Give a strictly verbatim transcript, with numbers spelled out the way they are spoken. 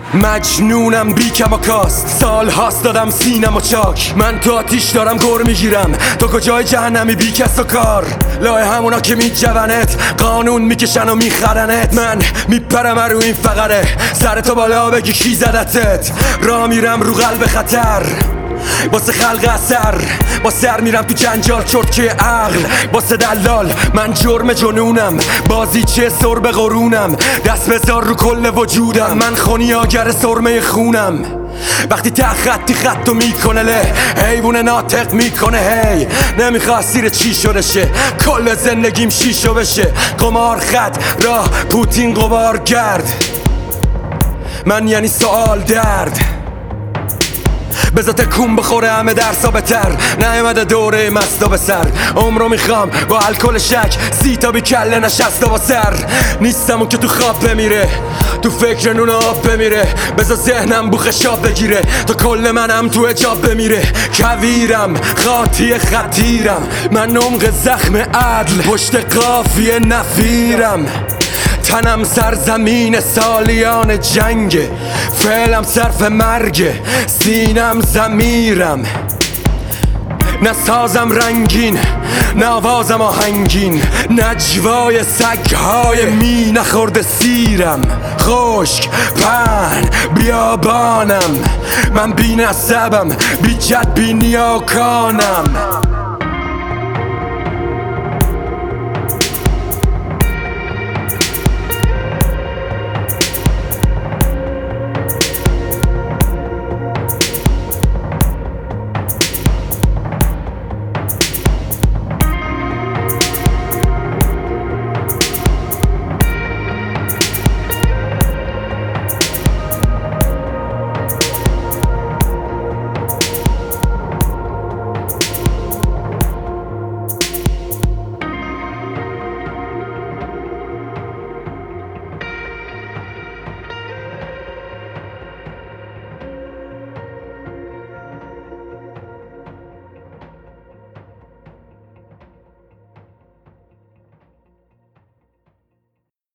مجنونم بی کم و کاست، سال هاست دادم سینم و چاک. من تو آتیش دارم گر میگیرم، تو کجای جهنمی بی کس و کار. لای همونا که میجونت قانون میکشن و میخرنت. من میپرم رو این فقره، سر تو بالا بگی کی زدتت. را میرم رو قلب خطر واسه خلق اثر، با سر میرم تو جنجال چرتکه عقل واسه دلال. من جرم جنونم، بازی چه سر به قرونم. دست بذار رو کل وجودم، من خونیاگر سرمه خونم. وقتی ته خطی خطو میکنه له، حیوون ناطق میکنه هی. نمیخواد سیر چی شده شه، کل زندگیم شیشو بشه. قمار خط راه پوتین قبار کرد، من یعنی سوال درد. بذار تکون بخوره همه درسا بتر، نیومده دوره مستا به سر. عمرو میخوام با الکل شک، سی تا بی کله نشسته با سر. نیستم اون که تو خواب بمیره، تو فکر نون آب بمیره. بذار ذهنم بوخ شاب بگیره، تا کل منم تو اجاب بمیره. کویرم خاطی خطیرم، من عمق زخم عدل پشت قافیه نفیرم. تنم سرزمین سالیان جنگ، فعلم صرف مرگ، سینم زمیرم. نه سازم رنگین، نه آوازم آهنگین، نجوای سگهای می نخورده سیرم. خشک پهن بیابانم، من بی نسبم، بی جد بی نیاکانم.